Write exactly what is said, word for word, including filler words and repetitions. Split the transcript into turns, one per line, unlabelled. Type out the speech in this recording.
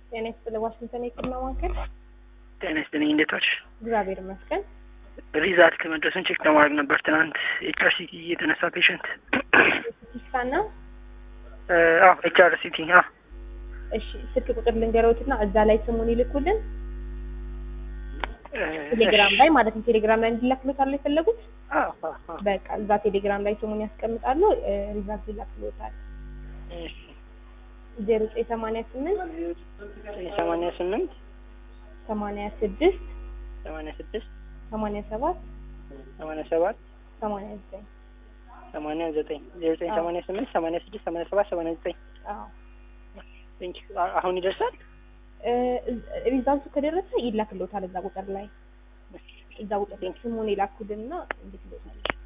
ጤና ይስጥልኝ ዋሽንግተን የጤና ማዕከል።
ጤና ይስጥልኝ እንዴት ዋልሽ?
እግዚአብሔር ይመስገን።
ሪዛልት መድረሱን ቼክ ለማድረግ ነበር። ትናንት ኤችአርሲቲ የተነሳ ፔሸንት
ሲስካና
አዎ ኤችአርሲቲ አዎ።
እሺ ስልክ ቁጥር ልንገረውትና እዛ ላይ ስሙን ይልኩልን። ቴሌግራም ላይ ማለት ነው። ቴሌግራም ላይ እንዲላክሉታል የፈለጉት?
አዎ አዎ።
በቃ እዛ ቴሌግራም ላይ ስሙን ያስቀምጣሉ። ሪዛልት ይላክሉታል።
እሺ
ዜሮ ዘጠኝ ሰማንያ ስምንት
ሰማንያ ስምንት
ሰማንያ ስድስት
ሰማንያ ስድስት
ሰማንያ ሰባት
ሰማንያ ሰባት
ሰማንያ ዘጠኝ
ሰማንያ ዘጠኝ ዜሮ ዘጠኝ ሰማንያ ስምንት ሰማንያ ስድስት ሰማንያ ሰባት ሰማንያ ዘጠኝ
አዎ።
ቴንክ ዩ። አሁን ይደርሳል?
ሪዛልቱ ከደረሰ ይላክልዎታል እዛ ቁጥር ላይ እዛ ቁጥር ስሙን ይላኩልና እንድትሉታል።